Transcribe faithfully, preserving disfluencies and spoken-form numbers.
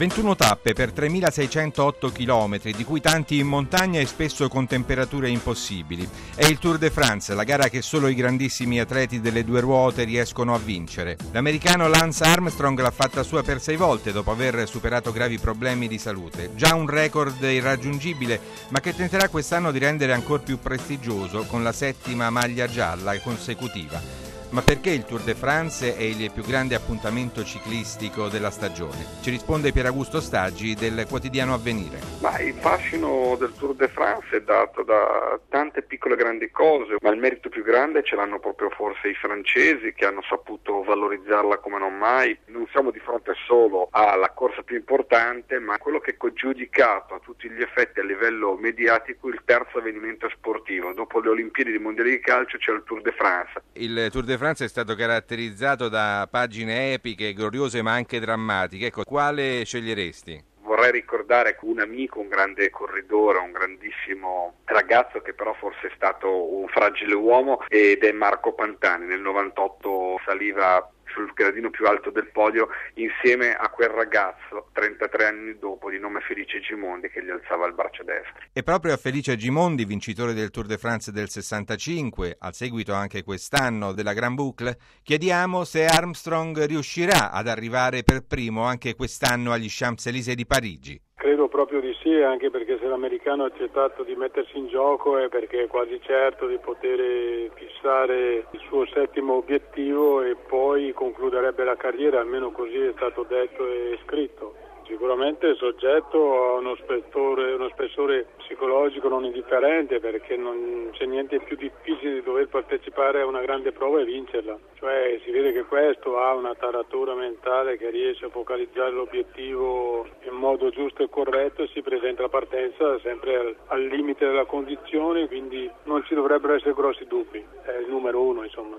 ventuno tappe per tremilaseicentootto chilometri, di cui tanti in montagna e spesso con temperature impossibili. È il Tour de France, la gara che solo i grandissimi atleti delle due ruote riescono a vincere. L'americano Lance Armstrong l'ha fatta sua per sei volte dopo aver superato gravi problemi di salute. Già un record irraggiungibile, ma che tenterà quest'anno di rendere ancora più prestigioso con la settima maglia gialla consecutiva. Ma perché il Tour de France è il più grande appuntamento ciclistico della stagione? Ci risponde Pieraugusto Staggi del quotidiano Avvenire. Ma il fascino del Tour de France è dato da tante piccole grandi cose, ma il merito più grande ce l'hanno proprio forse i francesi, che hanno saputo valorizzarla come non mai. Non siamo di fronte solo alla corsa più importante, ma quello che è giudicato a tutti gli effetti a livello mediatico il terzo avvenimento sportivo. Dopo le Olimpiadi dei Mondiali di calcio c'è il Tour de France. Il Tour de France è stato caratterizzato da pagine epiche, gloriose ma anche drammatiche. Ecco, quale sceglieresti? Vorrei ricordare un amico, un grande corridore, un grandissimo ragazzo che però forse è stato un fragile uomo, ed è Marco Pantani. Nel novantotto saliva sul gradino più alto del podio insieme a quel ragazzo trentatré anni dopo di nome Felice Gimondi che gli alzava il braccio destro. E proprio a Felice Gimondi, vincitore del Tour de France del sessantacinque, al seguito anche quest'anno della Grand Boucle, chiediamo se Armstrong riuscirà ad arrivare per primo anche quest'anno agli Champs-Élysées di Parigi. Credo proprio di sì, anche perché se l'americano ha accettato di mettersi in gioco è perché è quasi certo di poter fissare il suo settimo obiettivo e poi concluderebbe la carriera, almeno così è stato detto e scritto. Sicuramente è soggetto a uno spessore, uno spessore psicologico non indifferente, perché non c'è niente più difficile di dover partecipare a una grande prova e vincerla. Cioè si vede che questo ha una taratura mentale che riesce a focalizzare l'obiettivo in modo giusto e corretto e si presenta la partenza sempre al, al limite della condizione, quindi non ci dovrebbero essere grossi dubbi. È il numero uno, insomma.